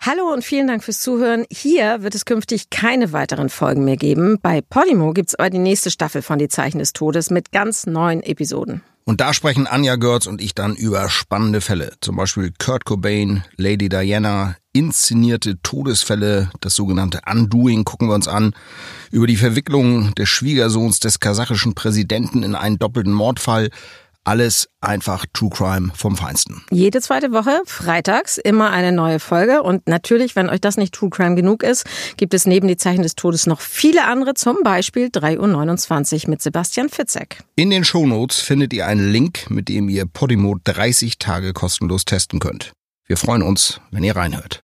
Hallo und vielen Dank fürs Zuhören. Hier wird es künftig keine weiteren Folgen mehr geben. Bei Podimo gibt's aber die nächste Staffel von Die Zeichen des Todes mit ganz neuen Episoden. Und da sprechen Anja Görz und ich dann über spannende Fälle. Zum Beispiel Kurt Cobain, Lady Diana, inszenierte Todesfälle, das sogenannte Undoing gucken wir uns an. Über die Verwicklung des Schwiegersohns des kasachischen Präsidenten in einen doppelten Mordfall. Alles einfach True Crime vom Feinsten. Jede zweite Woche, freitags, immer eine neue Folge. Und natürlich, wenn euch das nicht True Crime genug ist, gibt es neben Die Zeichen des Todes noch viele andere, zum Beispiel 3:29 Uhr mit Sebastian Fitzek. In den Shownotes findet ihr einen Link, mit dem ihr Podimo 30 Tage kostenlos testen könnt. Wir freuen uns, wenn ihr reinhört.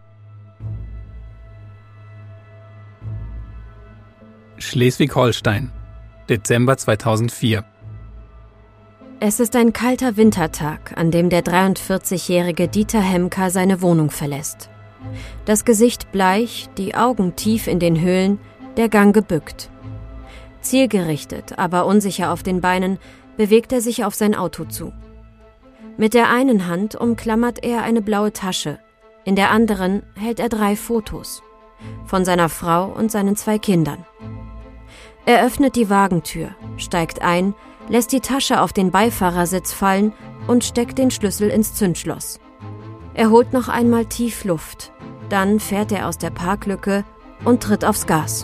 Schleswig-Holstein, Dezember 2004. Es ist ein kalter Wintertag, an dem der 43-jährige Dieter Hemker seine Wohnung verlässt. Das Gesicht bleich, die Augen tief in den Höhlen, der Gang gebückt. Zielgerichtet, aber unsicher auf den Beinen, bewegt er sich auf sein Auto zu. Mit der einen Hand umklammert er eine blaue Tasche, in der anderen hält er 3 Fotos. Von seiner Frau und seinen 2 Kindern. Er öffnet die Wagentür, steigt ein, lässt die Tasche auf den Beifahrersitz fallen und steckt den Schlüssel ins Zündschloss. Er holt noch einmal tief Luft, dann fährt er aus der Parklücke und tritt aufs Gas.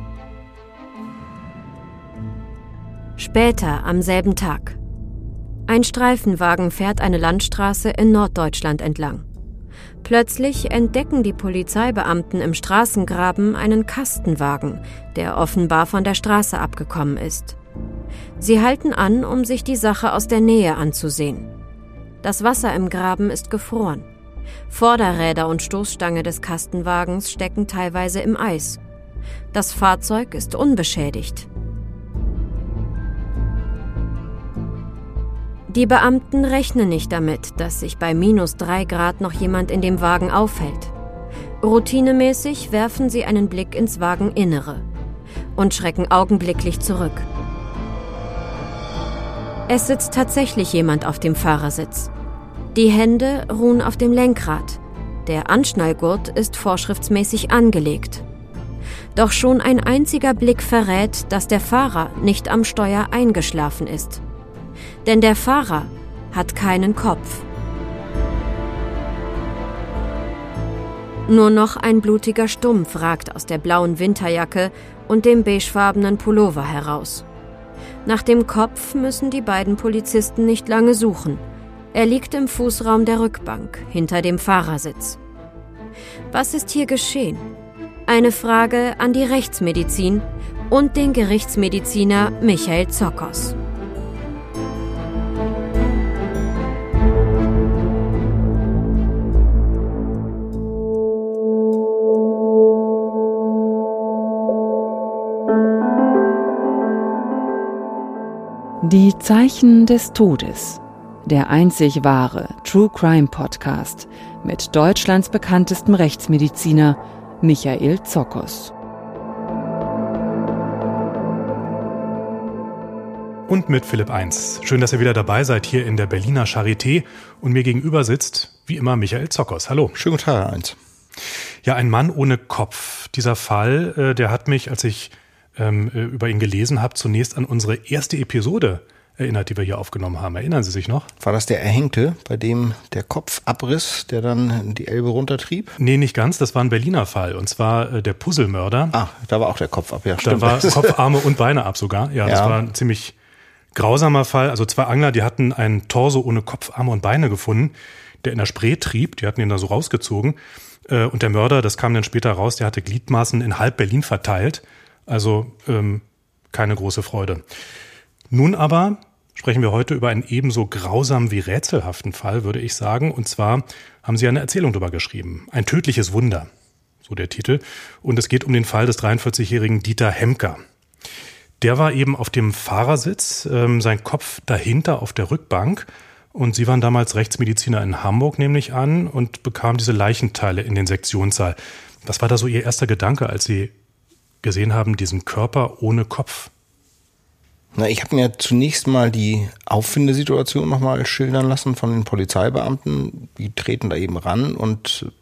Später am selben Tag. Ein Streifenwagen fährt eine Landstraße in Norddeutschland entlang. Plötzlich entdecken die Polizeibeamten im Straßengraben einen Kastenwagen, der offenbar von der Straße abgekommen ist. Sie halten an, um sich die Sache aus der Nähe anzusehen. Das Wasser im Graben ist gefroren. Vorderräder und Stoßstange des Kastenwagens stecken teilweise im Eis. Das Fahrzeug ist unbeschädigt. Die Beamten rechnen nicht damit, dass sich bei -3 Grad noch jemand in dem Wagen aufhält. Routinemäßig werfen sie einen Blick ins Wageninnere und schrecken augenblicklich zurück. Es sitzt tatsächlich jemand auf dem Fahrersitz. Die Hände ruhen auf dem Lenkrad. Der Anschnallgurt ist vorschriftsmäßig angelegt. Doch schon ein einziger Blick verrät, dass der Fahrer nicht am Steuer eingeschlafen ist. Denn der Fahrer hat keinen Kopf. Nur noch ein blutiger Stumpf ragt aus der blauen Winterjacke und dem beigefarbenen Pullover heraus. Nach dem Kopf müssen die beiden Polizisten nicht lange suchen. Er liegt im Fußraum der Rückbank, hinter dem Fahrersitz. Was ist hier geschehen? Eine Frage an die Rechtsmedizin und den Gerichtsmediziner Michael Zokos. Die Zeichen des Todes. Der einzig wahre True Crime Podcast mit Deutschlands bekanntestem Rechtsmediziner Michael Zokos. Und mit Philipp 1. Schön, dass ihr wieder dabei seid hier in der Berliner Charité und mir gegenüber sitzt, wie immer, Michael Zokos. Hallo. Schönen guten Tag, Herr 1. Ja, ein Mann ohne Kopf. Dieser Fall, der hat mich, als ich über ihn gelesen habe, zunächst an unsere erste Episode erinnert, die wir hier aufgenommen haben. Erinnern Sie sich noch? War das der Erhängte, bei dem der Kopf abriss, der dann die Elbe runtertrieb? Nee, nicht ganz. Das war ein Berliner Fall. Und zwar der Puzzlemörder. Ah, da war auch der Kopf ab, ja, stimmt. Da war Kopf, Arme und Beine ab sogar. Ja, das war ein ziemlich grausamer Fall. Also 2 Angler, die hatten einen Torso ohne Kopf, Arme und Beine gefunden, der in der Spree trieb. Die hatten ihn da so rausgezogen. Und der Mörder, das kam dann später raus, der hatte Gliedmaßen in halb Berlin verteilt. Also keine große Freude. Nun aber sprechen wir heute über einen ebenso grausamen wie rätselhaften Fall, würde ich sagen. Und zwar haben Sie eine Erzählung darüber geschrieben. Ein tödliches Wunder, so der Titel. Und es geht um den Fall des 43-jährigen Dieter Hemker. Der war eben auf dem Fahrersitz, sein Kopf dahinter auf der Rückbank. Und Sie waren damals Rechtsmediziner in Hamburg, nehme ich an, und bekamen diese Leichenteile in den Sektionssaal. Was war da so Ihr erster Gedanke, als Sie gesehen haben, diesen Körper ohne Kopf? Na, ich habe mir zunächst mal die Auffindesituation nochmal schildern lassen von den Polizeibeamten. Die treten da eben ran und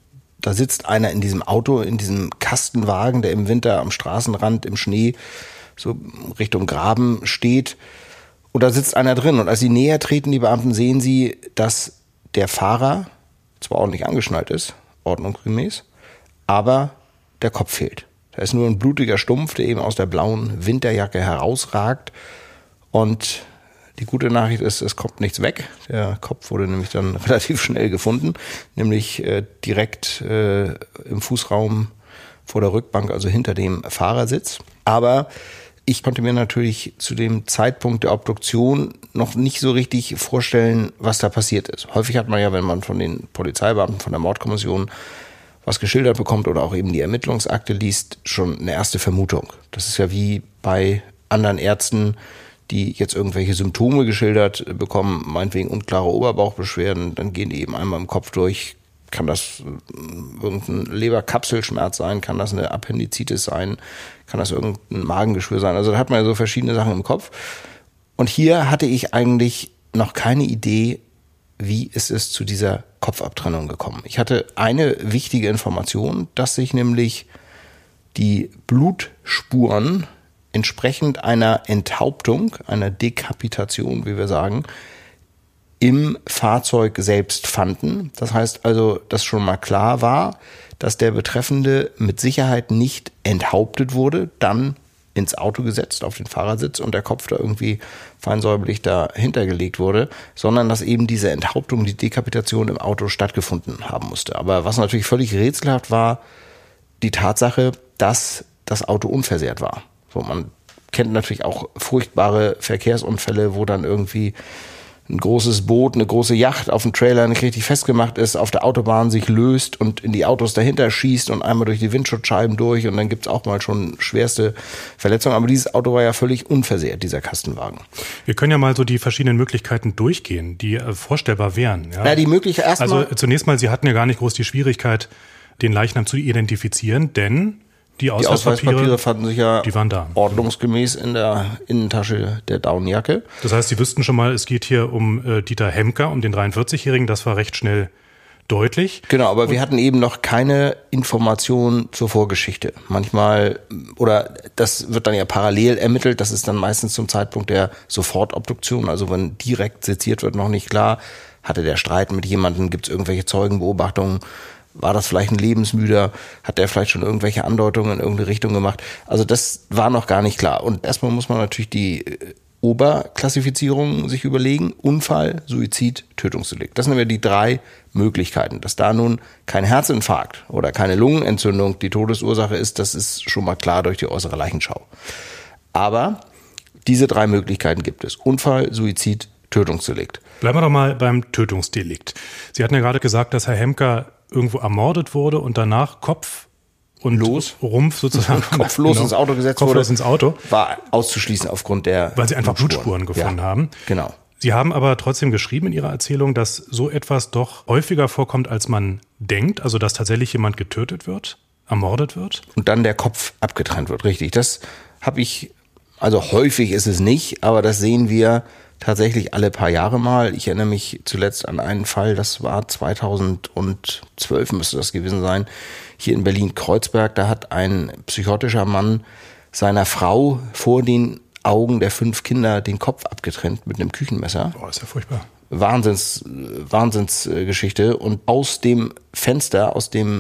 Da sitzt einer in diesem Auto, in diesem Kastenwagen, der im Winter am Straßenrand im Schnee so Richtung Graben steht. Und da sitzt einer drin. Und als sie näher treten, die Beamten, sehen sie, dass der Fahrer zwar ordentlich angeschnallt ist, ordnungsgemäß, aber der Kopf fehlt. Da ist nur ein blutiger Stumpf, der eben aus der blauen Winterjacke herausragt. Und die gute Nachricht ist, es kommt nichts weg. Der Kopf wurde nämlich dann relativ schnell gefunden, nämlich direkt im Fußraum vor der Rückbank, also hinter dem Fahrersitz. Aber ich konnte mir natürlich zu dem Zeitpunkt der Obduktion noch nicht so richtig vorstellen, was da passiert ist. Häufig hat man ja, wenn man von den Polizeibeamten, von der Mordkommission was geschildert bekommt oder auch eben die Ermittlungsakte liest, schon eine erste Vermutung. Das ist ja wie bei anderen Ärzten, die jetzt irgendwelche Symptome geschildert bekommen, meinetwegen unklare Oberbauchbeschwerden, dann gehen die eben einmal im Kopf durch. Kann das irgendein Leberkapselschmerz sein, kann das eine Appendizitis sein, kann das irgendein Magengeschwür sein. Also da hat man ja so verschiedene Sachen im Kopf. Und hier hatte ich eigentlich noch keine Idee, wie ist es zu dieser Kopfabtrennung gekommen. Ich hatte eine wichtige Information, dass sich nämlich die Blutspuren entsprechend einer Enthauptung, einer Dekapitation, wie wir sagen, im Fahrzeug selbst fanden. Das heißt also, dass schon mal klar war, dass der Betreffende mit Sicherheit nicht enthauptet wurde, dann ins Auto gesetzt, auf den Fahrersitz und der Kopf da irgendwie feinsäuberlich dahinter gelegt wurde, sondern dass eben diese Enthauptung, die Dekapitation im Auto stattgefunden haben musste. Aber was natürlich völlig rätselhaft war, die Tatsache, dass das Auto unversehrt war. So, man kennt natürlich auch furchtbare Verkehrsunfälle, wo dann irgendwie ein großes Boot, eine große Yacht auf dem Trailer nicht richtig festgemacht ist, auf der Autobahn sich löst und in die Autos dahinter schießt und einmal durch die Windschutzscheiben durch und dann gibt's auch mal schon schwerste Verletzungen. Aber dieses Auto war ja völlig unversehrt, dieser Kastenwagen. Wir können ja mal so die verschiedenen Möglichkeiten durchgehen, die vorstellbar wären. Ja? Na, die Möglichkeit erstmal. Also zunächst mal, Sie hatten ja gar nicht groß die Schwierigkeit, den Leichnam zu identifizieren, denn die Ausweispapiere fanden sich ja die waren da. Ordnungsgemäß in der Innentasche der Daunenjacke. Das heißt, Sie wüssten schon mal, es geht hier um Dieter Hemker, um den 43-Jährigen. Das war recht schnell deutlich. Genau, aber wir hatten eben noch keine Information zur Vorgeschichte. Manchmal, oder das wird dann ja parallel ermittelt, das ist dann meistens zum Zeitpunkt der Sofortobduktion, also wenn direkt seziert wird, noch nicht klar, hatte der Streit mit jemandem, gibt es irgendwelche Zeugenbeobachtungen, war das vielleicht ein Lebensmüder, hat der vielleicht schon irgendwelche Andeutungen in irgendeine Richtung gemacht. Also das war noch gar nicht klar. Und erstmal muss man natürlich die Oberklassifizierung sich überlegen. Unfall, Suizid, Tötungsdelikt. Das sind ja die 3 Möglichkeiten. Dass da nun kein Herzinfarkt oder keine Lungenentzündung die Todesursache ist, das ist schon mal klar durch die äußere Leichenschau. Aber diese 3 Möglichkeiten gibt es. Unfall, Suizid, Tötungsdelikt. Bleiben wir doch mal beim Tötungsdelikt. Sie hatten ja gerade gesagt, dass Herr Hemker irgendwo ermordet wurde und danach Kopf und Rumpf sozusagen kopflos ins Auto gesetzt kopflos ins Auto. War auszuschließen aufgrund der weil sie einfach Blutspuren gefunden haben. Genau. Sie haben aber trotzdem geschrieben in Ihrer Erzählung, dass so etwas doch häufiger vorkommt, als man denkt, also dass tatsächlich jemand getötet wird, ermordet wird. Und dann der Kopf abgetrennt wird, richtig. Das habe ich, also häufig ist es nicht, aber das sehen wir tatsächlich alle paar Jahre mal. Ich erinnere mich zuletzt an einen Fall, das war 2012 müsste das gewesen sein, hier in Berlin-Kreuzberg. Da hat ein psychotischer Mann seiner Frau vor den Augen der 5 Kinder den Kopf abgetrennt mit einem Küchenmesser. Boah, ist ja furchtbar. Wahnsinnsgeschichte und aus dem Fenster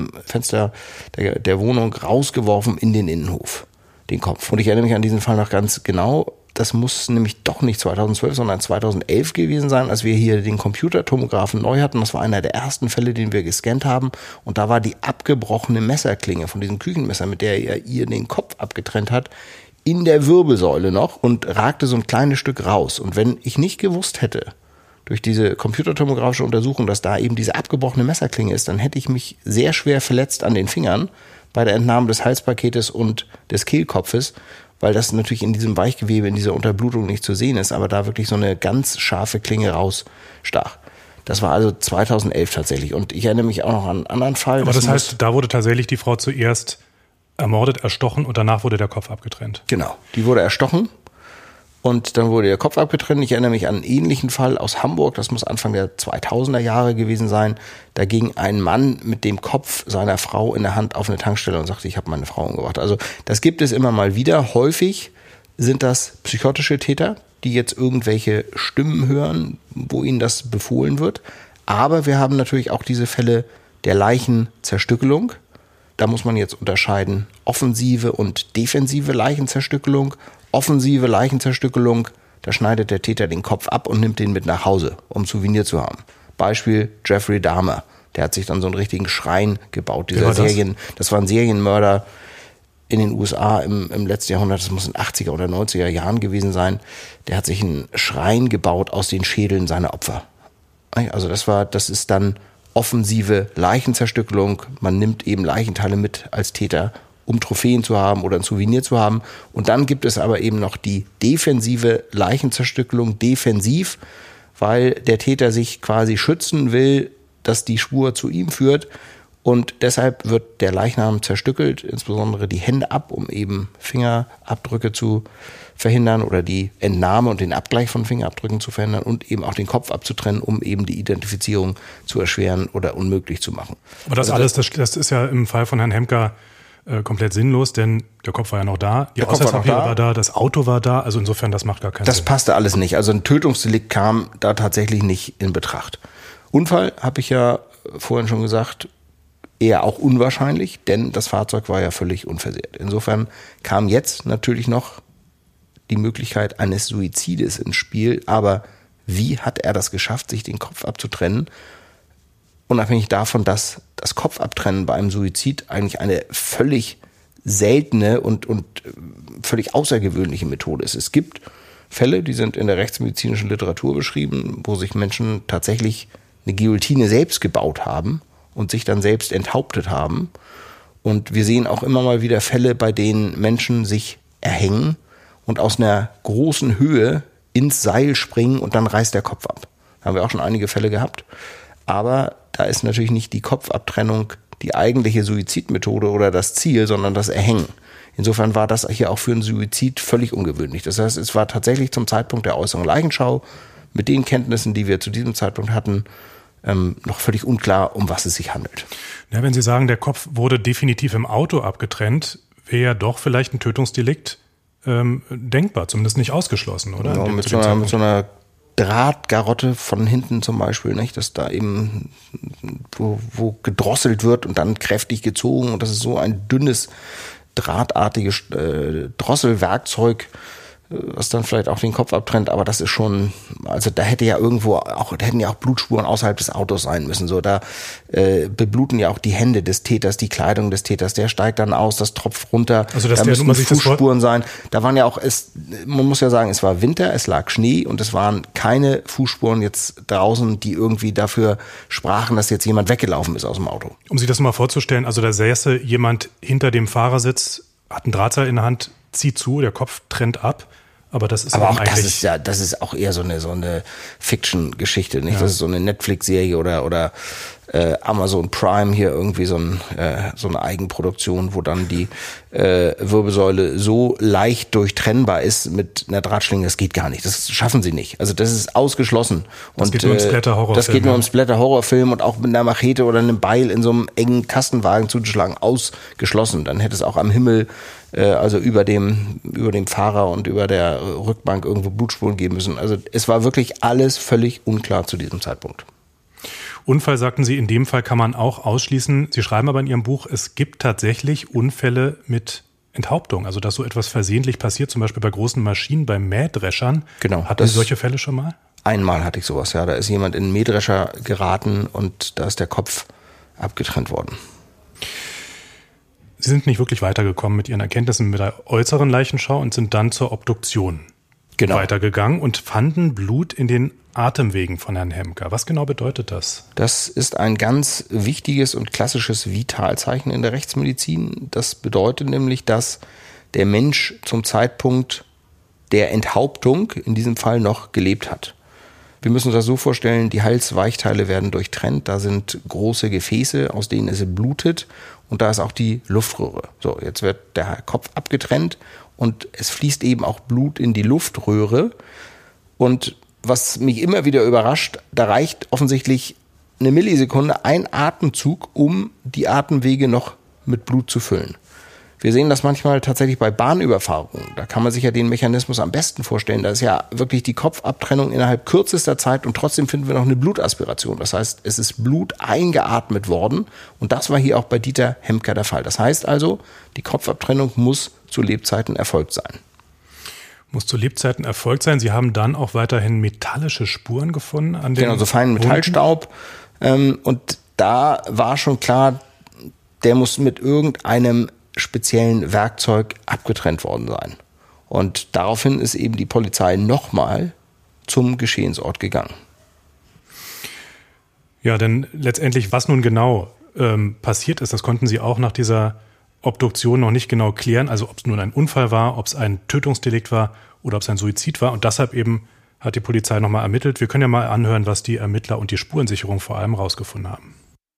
der Wohnung rausgeworfen in den Innenhof, den Kopf. Und ich erinnere mich an diesen Fall noch ganz genau. Das muss nämlich doch nicht 2012, sondern 2011 gewesen sein, als wir hier den Computertomographen neu hatten. Das war einer der ersten Fälle, den wir gescannt haben. Und da war die abgebrochene Messerklinge von diesem Küchenmesser, mit der er ihr den Kopf abgetrennt hat, in der Wirbelsäule noch und ragte so ein kleines Stück raus. Und wenn ich nicht gewusst hätte, durch diese computertomografische Untersuchung, dass da eben diese abgebrochene Messerklinge ist, dann hätte ich mich sehr schwer verletzt an den Fingern bei der Entnahme des Halspaketes und des Kehlkopfes, weil das natürlich in diesem Weichgewebe, in dieser Unterblutung nicht zu sehen ist, aber da wirklich so eine ganz scharfe Klinge rausstach. Das war also 2011 tatsächlich. Und ich erinnere mich auch noch an einen anderen Fall. Aber das heißt, da wurde tatsächlich die Frau zuerst ermordet, erstochen und danach wurde der Kopf abgetrennt. Genau, die wurde erstochen Und dann wurde der Kopf abgetrennt. Ich erinnere mich an einen ähnlichen Fall aus Hamburg, das muss Anfang der 2000er Jahre gewesen sein. Da ging ein Mann mit dem Kopf seiner Frau in der Hand auf eine Tankstelle und sagte, ich habe meine Frau umgebracht. Also das gibt es immer mal wieder. Häufig sind das psychotische Täter, die jetzt irgendwelche Stimmen hören, wo ihnen das befohlen wird. Aber wir haben natürlich auch diese Fälle der Leichenzerstückelung. Da muss man jetzt unterscheiden, offensive und defensive Leichenzerstückelung. Offensive Leichenzerstückelung, da schneidet der Täter den Kopf ab und nimmt den mit nach Hause, um Souvenir zu haben. Beispiel Jeffrey Dahmer, der hat sich dann so einen richtigen Schrein gebaut. Das war ein Serienmörder in den USA im letzten Jahrhundert, das muss in den 80er oder 90er Jahren gewesen sein. Der hat sich einen Schrein gebaut aus den Schädeln seiner Opfer. Also das ist dann offensive Leichenzerstückelung. Man nimmt eben Leichenteile mit als Täter, um Trophäen zu haben oder ein Souvenir zu haben. Und dann gibt es aber eben noch die defensive Leichenzerstückelung, defensiv, weil der Täter sich quasi schützen will, dass die Spur zu ihm führt. Und deshalb wird der Leichnam zerstückelt, insbesondere die Hände ab, um eben Fingerabdrücke zu verhindern oder die Entnahme und den Abgleich von Fingerabdrücken zu verhindern und eben auch den Kopf abzutrennen, um eben die Identifizierung zu erschweren oder unmöglich zu machen. Aber das ist ja im Fall von Herrn Hemker komplett sinnlos, denn der Kopf war ja noch da, die Ausweispapiere war da, das Auto war da, also insofern, das macht gar keinen Sinn. Das passte alles nicht, also ein Tötungsdelikt kam da tatsächlich nicht in Betracht. Unfall, habe ich ja vorhin schon gesagt, eher auch unwahrscheinlich, denn das Fahrzeug war ja völlig unversehrt. Insofern kam jetzt natürlich noch die Möglichkeit eines Suizides ins Spiel, aber wie hat er das geschafft, sich den Kopf abzutrennen? Unabhängig davon, dass das Kopfabtrennen bei einem Suizid eigentlich eine völlig seltene und völlig außergewöhnliche Methode ist. Es gibt Fälle, die sind in der rechtsmedizinischen Literatur beschrieben, wo sich Menschen tatsächlich eine Guillotine selbst gebaut haben und sich dann selbst enthauptet haben. Und wir sehen auch immer mal wieder Fälle, bei denen Menschen sich erhängen und aus einer großen Höhe ins Seil springen und dann reißt der Kopf ab. Da haben wir auch schon einige Fälle gehabt. Aber da ist natürlich nicht die Kopfabtrennung die eigentliche Suizidmethode oder das Ziel, sondern das Erhängen. Insofern war das hier auch für einen Suizid völlig ungewöhnlich. Das heißt, es war tatsächlich zum Zeitpunkt der äußeren Leichenschau mit den Kenntnissen, die wir zu diesem Zeitpunkt hatten, noch völlig unklar, um was es sich handelt. Ja, wenn Sie sagen, der Kopf wurde definitiv im Auto abgetrennt, wäre ja doch vielleicht ein Tötungsdelikt denkbar, zumindest nicht ausgeschlossen, oder? Ja, mit so einer Drahtgarotte von hinten zum Beispiel, nicht, dass da eben wo gedrosselt wird und dann kräftig gezogen und das ist so ein dünnes, drahtartiges Drosselwerkzeug, was dann vielleicht auch den Kopf abtrennt, aber das ist schon, also da hätten ja auch Blutspuren außerhalb des Autos sein müssen. So, da bebluten ja auch die Hände des Täters, die Kleidung des Täters, der steigt dann aus, das tropft runter, also da müssen Fußspuren sein. Da waren ja auch, man muss ja sagen, es war Winter, es lag Schnee und es waren keine Fußspuren jetzt draußen, die irgendwie dafür sprachen, dass jetzt jemand weggelaufen ist aus dem Auto. Um sich das mal vorzustellen, also da säße jemand hinter dem Fahrersitz, hat einen Drahtseil in der Hand, zieht zu, der Kopf trennt ab. Aber das ist auch eigentlich, das ist auch eher so eine Fiction-Geschichte, nicht? Ja. Das ist so eine Netflix-Serie oder Amazon Prime hier irgendwie so eine Eigenproduktion, wo dann die Wirbelsäule so leicht durchtrennbar ist mit einer Drahtschlinge, das geht gar nicht. Das schaffen sie nicht. Also das ist ausgeschlossen. Das geht nur im Splatter-Horrorfilm. Das geht nur im Splatter-Horrorfilm und auch mit einer Machete oder einem Beil in so einem engen Kastenwagen zuzuschlagen, ausgeschlossen. Dann hätte es auch am Himmel, also über dem Fahrer und über der Rückbank irgendwo Blutspuren geben müssen. Also es war wirklich alles völlig unklar zu diesem Zeitpunkt. Unfall, sagten Sie, in dem Fall kann man auch ausschließen. Sie schreiben aber in Ihrem Buch, es gibt tatsächlich Unfälle mit Enthauptung. Also dass so etwas versehentlich passiert, zum Beispiel bei großen Maschinen, bei Mähdreschern. Genau. Hatten Sie solche Fälle schon mal? Einmal hatte ich sowas, ja. Da ist jemand in einen Mähdrescher geraten und da ist der Kopf abgetrennt worden. Sie sind nicht wirklich weitergekommen mit Ihren Erkenntnissen mit der äußeren Leichenschau und sind dann zur Obduktion weitergegangen und fanden Blut in den Atemwegen von Herrn Hemker. Was genau bedeutet das? Das ist ein ganz wichtiges und klassisches Vitalzeichen in der Rechtsmedizin. Das bedeutet nämlich, dass der Mensch zum Zeitpunkt der Enthauptung in diesem Fall noch gelebt hat. Wir müssen uns das so vorstellen, die Halsweichteile werden durchtrennt, da sind große Gefäße, aus denen es blutet und da ist auch die Luftröhre. So, jetzt wird der Kopf abgetrennt und es fließt eben auch Blut in die Luftröhre. Und was mich immer wieder überrascht, da reicht offensichtlich eine Millisekunde, ein Atemzug, um die Atemwege noch mit Blut zu füllen. Wir sehen das manchmal tatsächlich bei Bahnüberfahrungen. Da kann man sich ja den Mechanismus am besten vorstellen. Da ist ja wirklich die Kopfabtrennung innerhalb kürzester Zeit und trotzdem finden wir noch eine Blutaspiration. Das heißt, es ist Blut eingeatmet worden und das war hier auch bei Dieter Hemker der Fall. Das heißt also, die Kopfabtrennung muss zu Lebzeiten erfolgt sein. Muss zu Lebzeiten erfolgt sein. Sie haben dann auch weiterhin metallische Spuren gefunden an den so feinen Metallstaub. Und da war schon klar, der muss mit irgendeinem speziellen Werkzeug abgetrennt worden sein. Und daraufhin ist eben die Polizei nochmal zum Geschehensort gegangen. Ja, denn letztendlich, was nun genau passiert ist, das konnten Sie auch nach dieser Obduktion noch nicht genau klären. Also ob es nun ein Unfall war, ob es ein Tötungsdelikt war oder ob es ein Suizid war. Und deshalb eben hat die Polizei nochmal ermittelt. Wir können ja mal anhören, was die Ermittler und die Spurensicherung vor allem rausgefunden haben.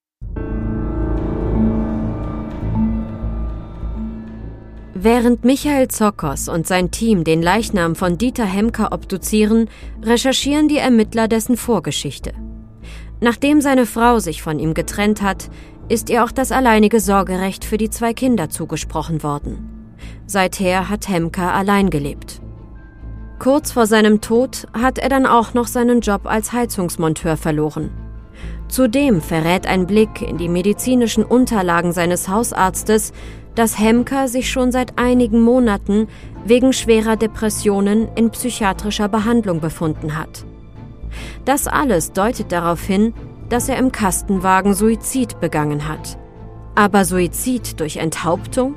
Während Michael Zokos und sein Team den Leichnam von Dieter Hemker obduzieren, recherchieren die Ermittler dessen Vorgeschichte. Nachdem seine Frau sich von ihm getrennt hat, ist ihr auch das alleinige Sorgerecht für die 2 Kinder zugesprochen worden. Seither hat Hemker allein gelebt. Kurz vor seinem Tod hat er dann auch noch seinen Job als Heizungsmonteur verloren. Zudem verrät ein Blick in die medizinischen Unterlagen seines Hausarztes, dass Hemker sich schon seit einigen Monaten wegen schwerer Depressionen in psychiatrischer Behandlung befunden hat. Das alles deutet darauf hin, dass er im Kastenwagen Suizid begangen hat. Aber Suizid durch Enthauptung?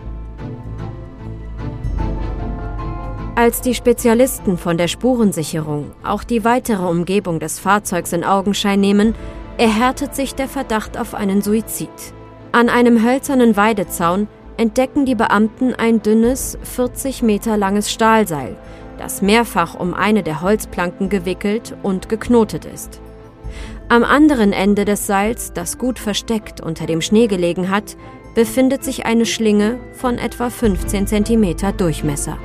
Als die Spezialisten von der Spurensicherung auch die weitere Umgebung des Fahrzeugs in Augenschein nehmen, erhärtet sich der Verdacht auf einen Suizid. An einem hölzernen Weidezaun entdecken die Beamten ein dünnes, 40 Meter langes Stahlseil, das mehrfach um eine der Holzplanken gewickelt und geknotet ist. Am anderen Ende des Seils, das gut versteckt unter dem Schnee gelegen hat, befindet sich eine Schlinge von etwa 15 Zentimeter Durchmesser.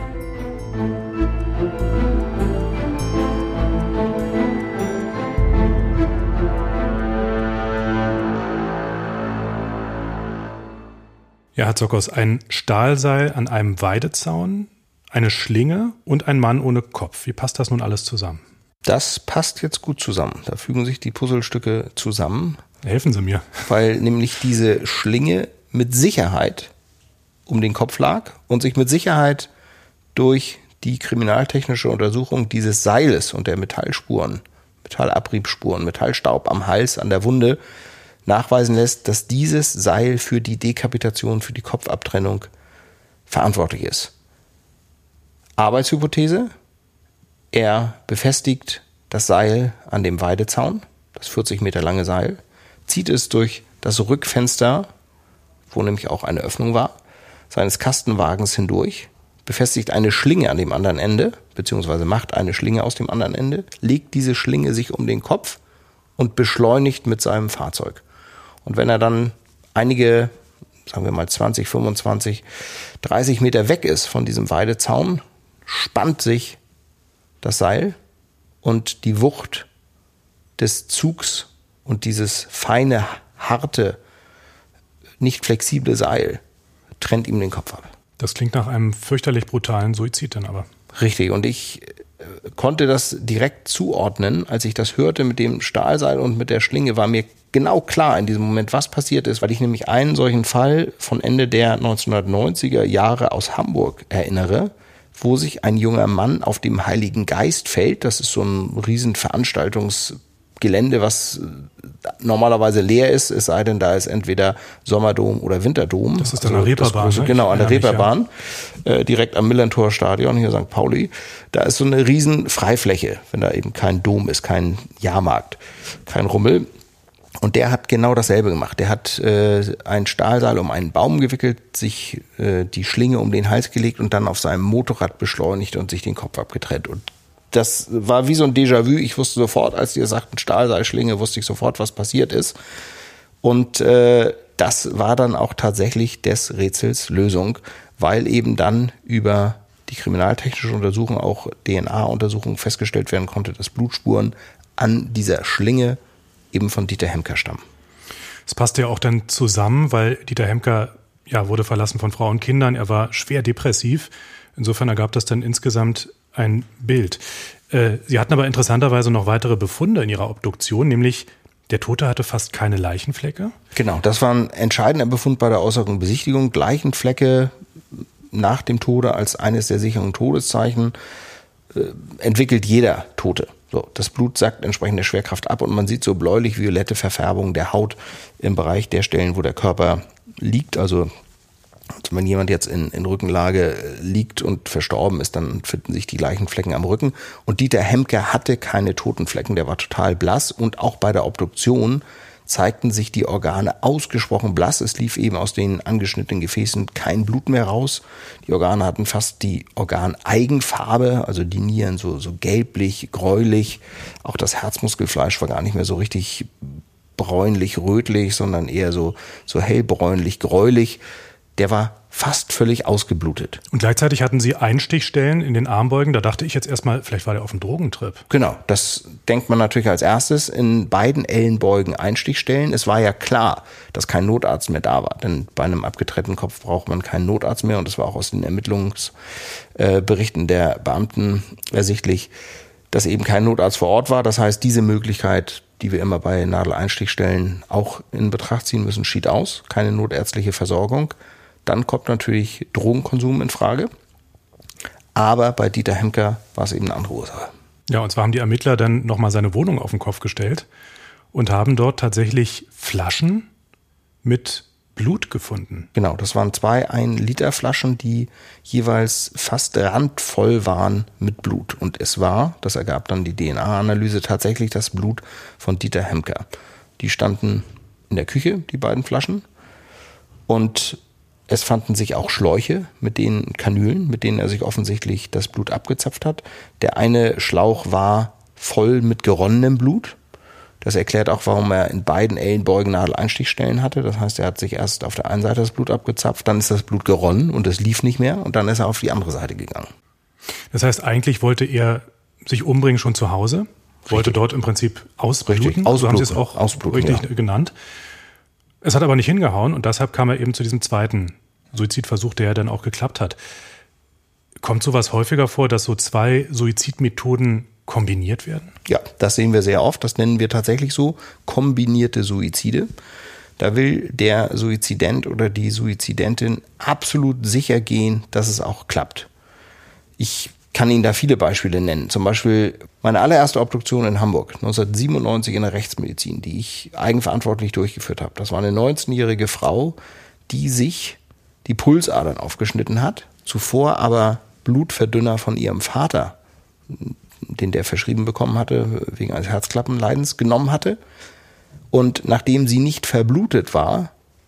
Ja, Herr Zokos, ein Stahlseil an einem Weidezaun, eine Schlinge und ein Mann ohne Kopf. Wie passt das nun alles zusammen? Das passt jetzt gut zusammen. Da fügen sich die Puzzlestücke zusammen. Helfen Sie mir. Weil nämlich diese Schlinge mit Sicherheit um den Kopf lag und sich mit Sicherheit durch die kriminaltechnische Untersuchung dieses Seiles und der Metallspuren, Metallabriebspuren, Metallstaub am Hals, an der Wunde nachweisen lässt, dass dieses Seil für die Dekapitation, für die Kopfabtrennung verantwortlich ist. Arbeitshypothese: Er befestigt das Seil an dem Weidezaun, das 40 Meter lange Seil, zieht es durch das Rückfenster, wo nämlich auch eine Öffnung war, seines Kastenwagens hindurch, befestigt eine Schlinge an dem anderen Ende, beziehungsweise macht eine Schlinge aus dem anderen Ende, legt diese Schlinge sich um den Kopf und beschleunigt mit seinem Fahrzeug. Und wenn er dann einige, sagen wir mal 20, 25, 30 Meter weg ist von diesem Weidezaun, spannt sich das Seil und die Wucht des Zugs und dieses feine, harte, nicht flexible Seil trennt ihm den Kopf ab. Das klingt nach einem fürchterlich brutalen Suizid dann aber. Richtig, und ich konnte das direkt zuordnen. Als ich das hörte mit dem Stahlseil und mit der Schlinge, war mir genau klar in diesem Moment, was passiert ist, weil ich nämlich einen solchen Fall von Ende der 1990er Jahre aus Hamburg erinnere, wo sich ein junger Mann auf dem Heiligen Geistfeld, das ist so ein riesen Veranstaltungsgelände, was normalerweise leer ist, es sei denn, da ist entweder Sommerdom oder Winterdom. Das ist an der Reeperbahn. Große, genau, an der Reeperbahn, direkt am Millantor-Stadion, hier St. Pauli. Da ist so eine riesen Freifläche, wenn da eben kein Dom ist, kein Jahrmarkt, kein Rummel. Und der hat genau dasselbe gemacht. Der hat ein Stahlseil um einen Baum gewickelt, sich die Schlinge um den Hals gelegt und dann auf seinem Motorrad beschleunigt und sich den Kopf abgetrennt. Und das war wie so ein Déjà-vu. Ich wusste sofort, als die sagten Stahlseilschlinge, wusste ich sofort, was passiert ist. Und das war dann auch tatsächlich des Rätsels Lösung, weil eben dann über die kriminaltechnische Untersuchung, auch DNA-Untersuchung festgestellt werden konnte, dass Blutspuren an dieser Schlinge eben von Dieter Hemker stammen. Es passte ja auch dann zusammen, weil Dieter Hemker wurde verlassen von Frau und Kindern, er war schwer depressiv. Insofern ergab das dann insgesamt ein Bild. Sie hatten aber interessanterweise noch weitere Befunde in Ihrer Obduktion, nämlich der Tote hatte fast keine Leichenflecke. Genau, das war ein entscheidender Befund bei der Aussage und Besichtigung. Leichenflecke nach dem Tode als eines der sicheren Todeszeichen entwickelt jeder Tote. So, das Blut sackt entsprechend der Schwerkraft ab und man sieht so bläulich-violette Verfärbung der Haut im Bereich der Stellen, wo der Körper liegt. Also wenn jemand jetzt in Rückenlage liegt und verstorben ist, dann finden sich die Leichenflecken am Rücken. Und Dieter Hemker hatte keine Totenflecken, der war total blass. Und auch bei der Obduktion zeigten sich die Organe ausgesprochen blass. Es lief eben aus den angeschnittenen Gefäßen kein Blut mehr raus. Die Organe hatten fast die Organeigenfarbe, also die Nieren so gelblich, gräulich. Auch das Herzmuskelfleisch war gar nicht mehr so richtig bräunlich-rötlich, sondern eher so hellbräunlich-gräulich. Der war fast völlig ausgeblutet. Und gleichzeitig hatten Sie Einstichstellen in den Armbeugen. Da dachte ich jetzt erstmal, vielleicht war der auf dem Drogentrip. Genau, das denkt man natürlich als erstes. In beiden Ellenbeugen Einstichstellen. Es war ja klar, dass kein Notarzt mehr da war. Denn bei einem abgetrennten Kopf braucht man keinen Notarzt mehr. Und das war auch aus den Ermittlungsberichten der Beamten ersichtlich, dass eben kein Notarzt vor Ort war. Das heißt, diese Möglichkeit, die wir immer bei Nadeleinstichstellen auch in Betracht ziehen müssen, schied aus. Keine notärztliche Versorgung. Dann kommt natürlich Drogenkonsum in Frage. Aber bei Dieter Hemker war es eben eine andere Ursache. Ja, und zwar haben die Ermittler dann nochmal seine Wohnung auf den Kopf gestellt und haben dort tatsächlich Flaschen mit Blut gefunden. Genau, das waren 2 1-Liter-Flaschen, die jeweils fast randvoll waren mit Blut. Und es war, das ergab dann die DNA-Analyse, tatsächlich das Blut von Dieter Hemker. Die standen in der Küche, die beiden Flaschen. Und es fanden sich auch Schläuche mit den Kanülen, mit denen er sich offensichtlich das Blut abgezapft hat. Der eine Schlauch war voll mit geronnenem Blut. Das erklärt auch, warum er in beiden Ellenbeugen Nadeleinstichstellen hatte. Das heißt, er hat sich erst auf der einen Seite das Blut abgezapft, dann ist das Blut geronnen und es lief nicht mehr und dann ist er auf die andere Seite gegangen. Das heißt, eigentlich wollte er sich umbringen schon zu Hause, wollte dort im Prinzip ausbluten. Richtig, so haben Sie es auch richtig genannt. Es hat aber nicht hingehauen und deshalb kam er eben zu diesem zweiten Suizidversuch, der ja dann auch geklappt hat. Kommt sowas häufiger vor, dass so 2 Suizidmethoden kombiniert werden? Ja, das sehen wir sehr oft. Das nennen wir tatsächlich so kombinierte Suizide. Da will der Suizident oder die Suizidentin absolut sicher gehen, dass es auch klappt. Ich kann Ihnen da viele Beispiele nennen. Zum Beispiel meine allererste Obduktion in Hamburg, 1997 in der Rechtsmedizin, die ich eigenverantwortlich durchgeführt habe. Das war eine 19-jährige Frau, die sich die Pulsadern aufgeschnitten hat, zuvor aber Blutverdünner von ihrem Vater, den der verschrieben bekommen hatte, wegen eines Herzklappenleidens, genommen hatte. Und nachdem sie nicht verblutet war,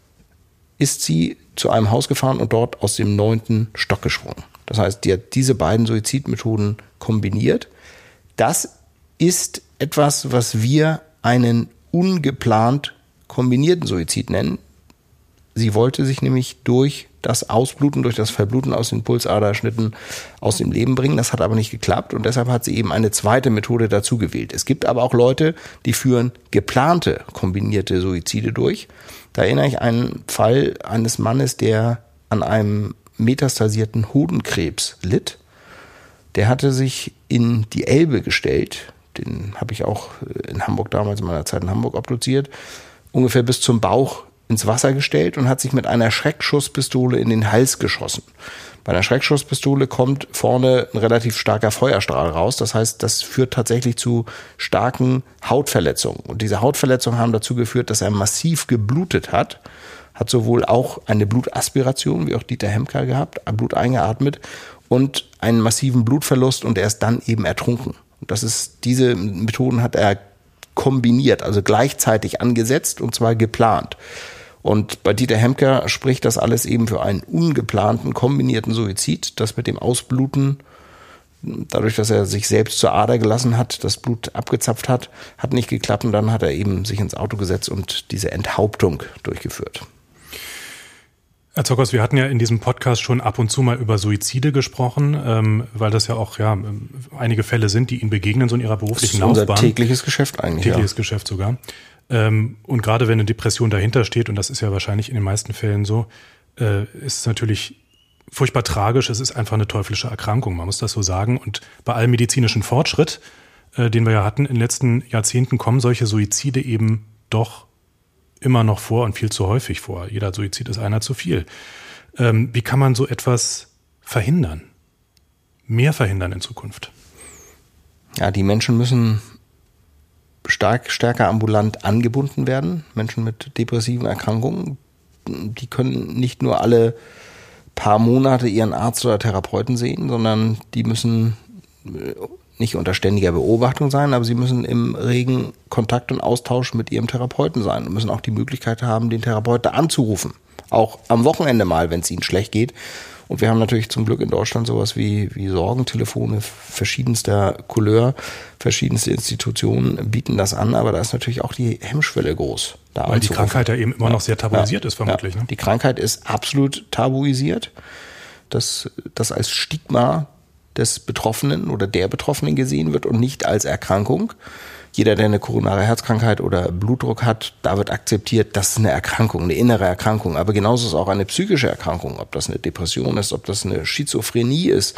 ist sie zu einem Haus gefahren und dort aus dem 9. Stock gesprungen. Das heißt, die hat diese beiden Suizidmethoden kombiniert. Das ist etwas, was wir einen ungeplant kombinierten Suizid nennen. Sie wollte sich nämlich durch das Ausbluten, durch das Verbluten aus den Pulsaderschnitten aus dem Leben bringen. Das hat aber nicht geklappt und deshalb hat sie eben eine zweite Methode dazu gewählt. Es gibt aber auch Leute, die führen geplante kombinierte Suizide durch. Da erinnere ich an einen Fall eines Mannes, der an einem metastasierten Hodenkrebs litt. Der hatte sich in die Elbe gestellt. Den habe ich auch in Hamburg damals, in meiner Zeit in Hamburg obduziert. Ungefähr bis zum Bauch ins Wasser gestellt und hat sich mit einer Schreckschusspistole in den Hals geschossen. Bei einer Schreckschusspistole kommt vorne ein relativ starker Feuerstrahl raus. Das heißt, das führt tatsächlich zu starken Hautverletzungen. Und diese Hautverletzungen haben dazu geführt, dass er massiv geblutet hat. Hat sowohl auch eine Blutaspiration, wie auch Dieter Hemker gehabt, Blut eingeatmet und einen massiven Blutverlust und er ist dann eben ertrunken. Und diese Methoden hat er kombiniert, also gleichzeitig angesetzt und zwar geplant. Und bei Dieter Hemker spricht das alles eben für einen ungeplanten, kombinierten Suizid. Das mit dem Ausbluten, dadurch, dass er sich selbst zur Ader gelassen hat, das Blut abgezapft hat, hat nicht geklappt und dann hat er eben sich ins Auto gesetzt und diese Enthauptung durchgeführt. Herr Zockers, wir hatten ja in diesem Podcast schon ab und zu mal über Suizide gesprochen, weil das ja auch einige Fälle sind, die Ihnen begegnen, so in Ihrer beruflichen Laufbahn. Das ist unser tägliches Geschäft eigentlich. Tägliches Geschäft sogar. Und gerade wenn eine Depression dahinter steht, und das ist ja wahrscheinlich in den meisten Fällen so, ist es natürlich furchtbar tragisch. Es ist einfach eine teuflische Erkrankung, man muss das so sagen. Und bei allem medizinischen Fortschritt, den wir ja hatten in den letzten Jahrzehnten, kommen solche Suizide eben doch immer noch vor und viel zu häufig vor. Jeder Suizid ist einer zu viel. Wie kann man so etwas verhindern? Mehr verhindern in Zukunft? Ja, die Menschen müssen stärker ambulant angebunden werden. Menschen mit depressiven Erkrankungen, die können nicht nur alle paar Monate ihren Arzt oder Therapeuten sehen, sondern die müssen nicht unter ständiger Beobachtung sein, aber sie müssen im regen Kontakt und Austausch mit ihrem Therapeuten sein und müssen auch die Möglichkeit haben, den Therapeuten anzurufen. Auch am Wochenende mal, wenn es ihnen schlecht geht. Und wir haben natürlich zum Glück in Deutschland sowas wie Sorgentelefone verschiedenster Couleur, verschiedenste Institutionen bieten das an, aber da ist natürlich auch die Hemmschwelle groß. Weil die Krankheit ja eben immer noch sehr tabuisiert ist, vermutlich. Ja. Ne? Die Krankheit ist absolut tabuisiert. Das als Stigma des Betroffenen oder der Betroffenen gesehen wird und nicht als Erkrankung. Jeder, der eine koronare Herzkrankheit oder Blutdruck hat, da wird akzeptiert, das ist eine Erkrankung, eine innere Erkrankung. Aber genauso ist auch eine psychische Erkrankung, ob das eine Depression ist, ob das eine Schizophrenie ist,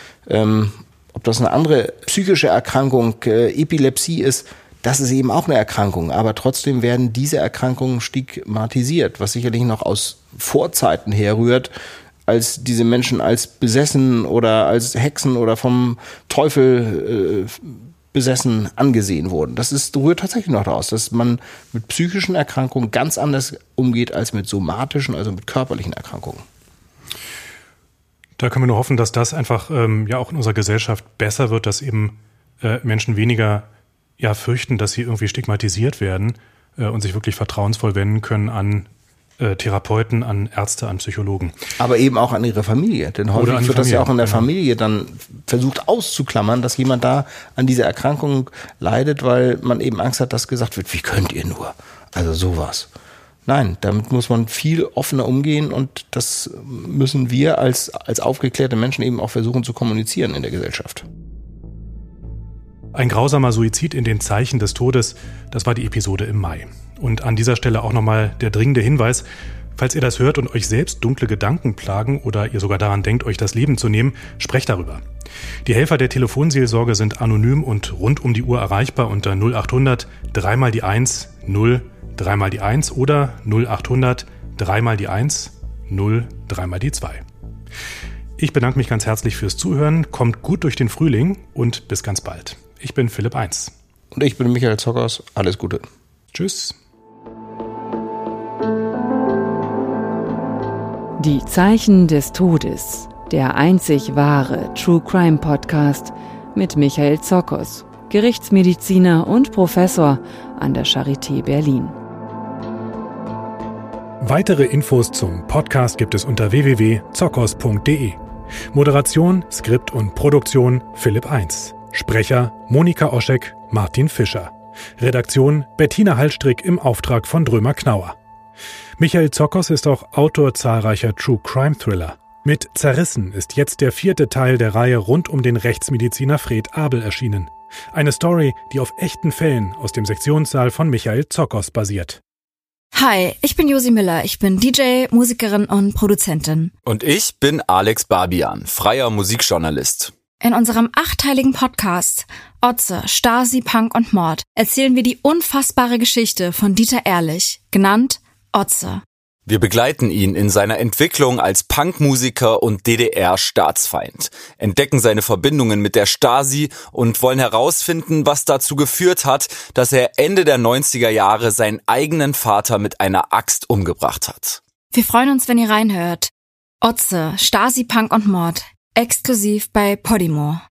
ob das eine andere psychische Erkrankung, Epilepsie ist, das ist eben auch eine Erkrankung. Aber trotzdem werden diese Erkrankungen stigmatisiert, was sicherlich noch aus Vorzeiten herrührt, als diese Menschen als besessen oder als Hexen oder vom Teufel besessen angesehen wurden. Das rührt tatsächlich noch daraus, dass man mit psychischen Erkrankungen ganz anders umgeht als mit somatischen, also mit körperlichen Erkrankungen. Da können wir nur hoffen, dass das einfach auch in unserer Gesellschaft besser wird, dass eben Menschen weniger fürchten, dass sie irgendwie stigmatisiert werden und sich wirklich vertrauensvoll wenden können an Therapeuten, an Ärzte, an Psychologen. Aber eben auch an ihre Familie. Denn häufig wird das ja auch in der Familie dann versucht auszuklammern, dass jemand da an dieser Erkrankung leidet, weil man eben Angst hat, dass gesagt wird, wie könnt ihr nur? Also sowas. Nein, damit muss man viel offener umgehen und das müssen wir als aufgeklärte Menschen eben auch versuchen zu kommunizieren in der Gesellschaft. Ein grausamer Suizid in den Zeichen des Todes, das war die Episode im Mai. Und an dieser Stelle auch nochmal der dringende Hinweis, falls ihr das hört und euch selbst dunkle Gedanken plagen oder ihr sogar daran denkt, euch das Leben zu nehmen, sprecht darüber. Die Helfer der Telefonseelsorge sind anonym und rund um die Uhr erreichbar unter 0800 3 mal die 1 0 3 mal die 1 oder 0800 3 mal die 1 0 3 mal die 2. Ich bedanke mich ganz herzlich fürs Zuhören, kommt gut durch den Frühling und bis ganz bald. Ich bin Philipp 1. Und ich bin Michael Zockers. Alles Gute. Tschüss. Die Zeichen des Todes, der einzig wahre True Crime Podcast mit Michael Zockers, Gerichtsmediziner und Professor an der Charité Berlin. Weitere Infos zum Podcast gibt es unter www.zockers.de. Moderation, Skript und Produktion Philipp 1. Sprecher Monika Oschek, Martin Fischer. Redaktion Bettina Hallstrick im Auftrag von Drömer Knauer. Michael Zockers ist auch Autor zahlreicher True-Crime-Thriller. Mit Zerrissen ist jetzt der 4. Teil der Reihe rund um den Rechtsmediziner Fred Abel erschienen. Eine Story, die auf echten Fällen aus dem Sektionssaal von Michael Zockers basiert. Hi, ich bin Josi Müller. Ich bin DJ, Musikerin und Produzentin. Und ich bin Alex Barbian, freier Musikjournalist. In unserem 8-teiligen Podcast Otze, Stasi, Punk und Mord erzählen wir die unfassbare Geschichte von Dieter Ehrlich, genannt Otze. Wir begleiten ihn in seiner Entwicklung als Punkmusiker und DDR-Staatsfeind, entdecken seine Verbindungen mit der Stasi und wollen herausfinden, was dazu geführt hat, dass er Ende der 90er Jahre seinen eigenen Vater mit einer Axt umgebracht hat. Wir freuen uns, wenn ihr reinhört. Otze, Stasi, Punk und Mord. Exklusiv bei Podimo.